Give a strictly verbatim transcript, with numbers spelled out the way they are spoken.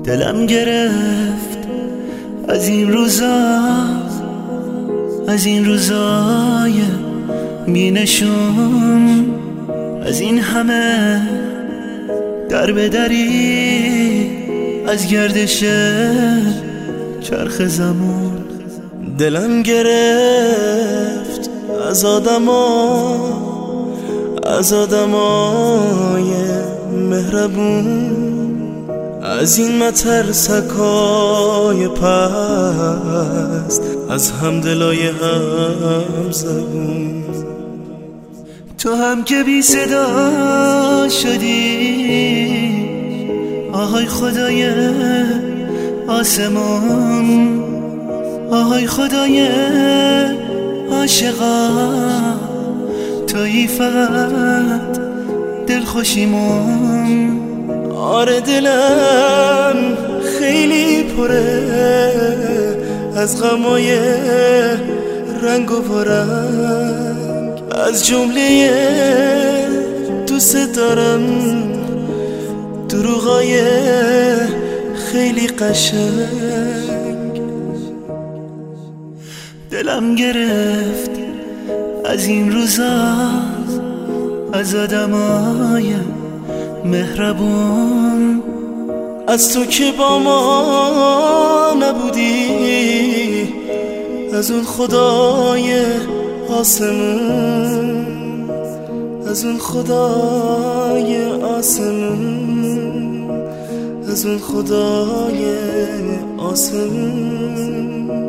دلم گرفت از این روزا، از این روزای بینشون، از این همه در به دری، از گردش چرخ زمان. دلم گرفت از آدما، از آدمای مهربون، از این مترسکای پست، از همدلای هم زبون. تو هم که بی صدا شدی، آهای خدای آسمان، آهای خدای عاشقا، تویی فقط دلخوشیمون. آره دلم خیلی پره از غمای رنگ و پرنگ، از جمله دوست دارم دروغای خیلی قشنگ. دلم گرفت از این روزا، از آدمای مهربون، از تو که با ما نبودی، از اون خدای آسمون، از اون خدای آسمون، از اون خدای آسمون.